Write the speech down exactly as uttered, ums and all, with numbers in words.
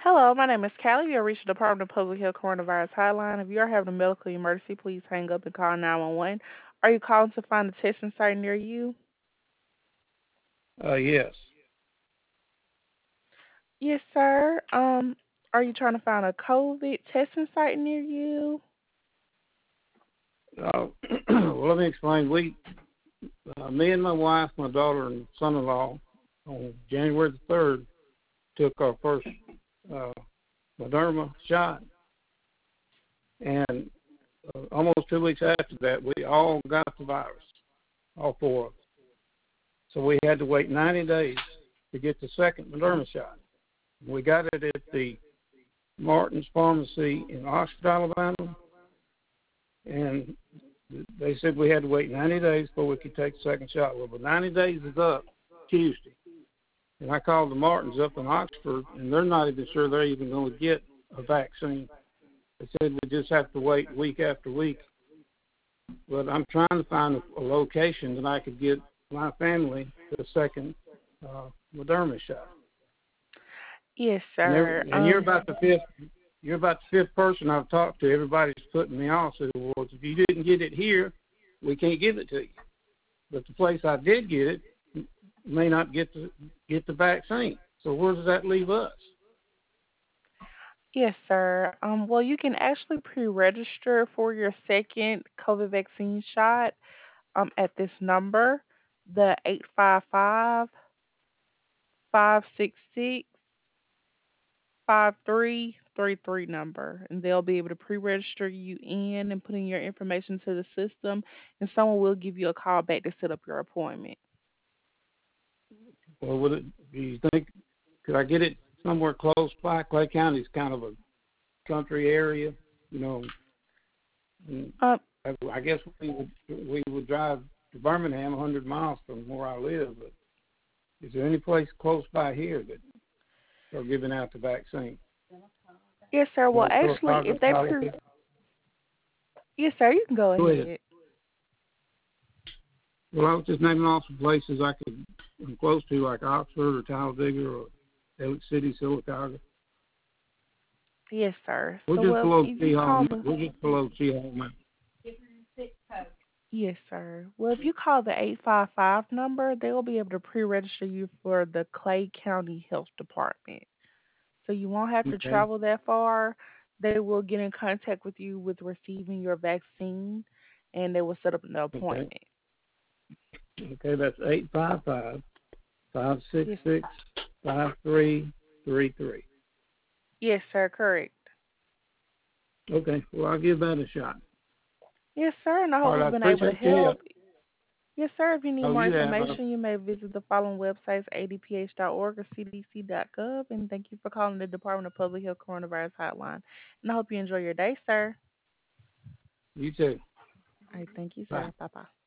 Hello, my name is Callie. You have reached the Department of Public Health Coronavirus Hotline. If you are having a medical emergency, please hang up and call nine one one. Are you calling to find a testing site near you? Uh, yes. Yes, sir. Um, are you trying to find a COVID testing site near you? Uh, well, let me explain. We, uh, me and my wife, my daughter, and son-in-law, on January the third, took our first uh, Moderna shot, and uh, almost two weeks after that, we all got the virus, all four of us. So we had to wait ninety days to get the second Moderna shot. We got it at the Martin's Pharmacy in Oxford, Alabama, and they said we had to wait ninety days before we could take the second shot. Well, the ninety days is up Tuesday. And I called the Martins up in Oxford, and they're not even sure they're even going to get a vaccine. They said we just have to wait week after week. But I'm trying to find a, a location that I could get my family the second uh, Moderna shot. Yes, And, sir. and you're Um, about the fifth. You're about the fifth person I've talked to. Everybody's putting me off. Said, well, if you didn't get it here, we can't give it to you. But the place I did get it may not get the get the vaccine. So where does that leave us? yes, sir. Um, well, you can actually pre-register for your second COVID vaccine shot um, at this number, the eight five five, five six six five three three three number, and they'll be able to pre-register you in and put in your information to the system, and someone will give you a call back to set up your appointment. Or would it? Do you think could I get it somewhere close by? Clay County is kind of a country area, you know. And Um, I, I guess we would we would drive to Birmingham, one hundred miles from where I live. But is there any place close by here that are giving out the vaccine? yes, sir. Well, Or actually, Chicago, if they pre, Colorado? yes, sir, you can go Go ahead. ahead. Well, I was just naming off some places I could I'm close to, like Oxford or Talladega or Elliott City, Silicaga. Yes, sir. We're So, just well, below if you Sea Hall. call the, We're just below Sea Hall Mountain. yes, sir. Well, if you call the eight five five number, they will be able to pre-register you for the Clay County Health Department. So you won't have to Okay. travel that far. They will get in contact with you with receiving your vaccine, and they will set up an Okay. appointment. Okay. That's eight five five five six Yes, six five three three three. yes, sir. Correct. Okay. Well, I'll give that a shot. Yes, sir. And I All hope right. I we've been able to appreciate your help. help. Yes, sir. If you need Oh, more you have. Uh, information, you may visit the following websites: a d p h dot org or c d c dot gov. And thank you for calling the Department of Public Health Coronavirus Hotline. And I hope you enjoy your day, sir. you too. All right. Thank you, Bye. sir. Bye bye.